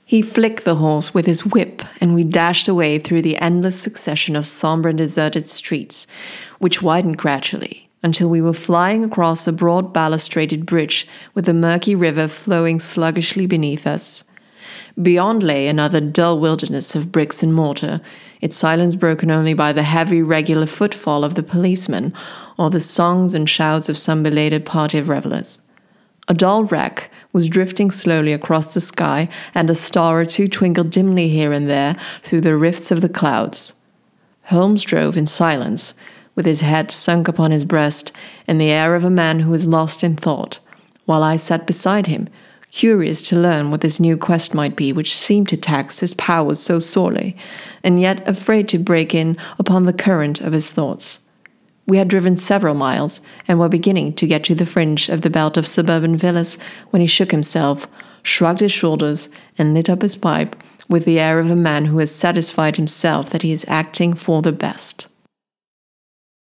He flicked the horse with his whip, and we dashed away through the endless succession of somber and deserted streets, which widened gradually, until we were flying across a broad balustraded bridge with the murky river flowing sluggishly beneath us. Beyond lay another dull wilderness of bricks and mortar, its silence broken only by the heavy, regular footfall of the policeman or the songs and shouts of some belated party of revelers. A dull wreck was drifting slowly across the sky, and a star or two twinkled dimly here and there through the rifts of the clouds. Holmes drove in silence, with his head sunk upon his breast and the air of a man who is lost in thought, while I sat beside him, curious to learn what this new quest might be which seemed to tax his powers so sorely, and yet afraid to break in upon the current of his thoughts. We had driven several miles, and were beginning to get to the fringe of the belt of suburban villas, when he shook himself, shrugged his shoulders, and lit up his pipe with the air of a man who has satisfied himself that he is acting for the best.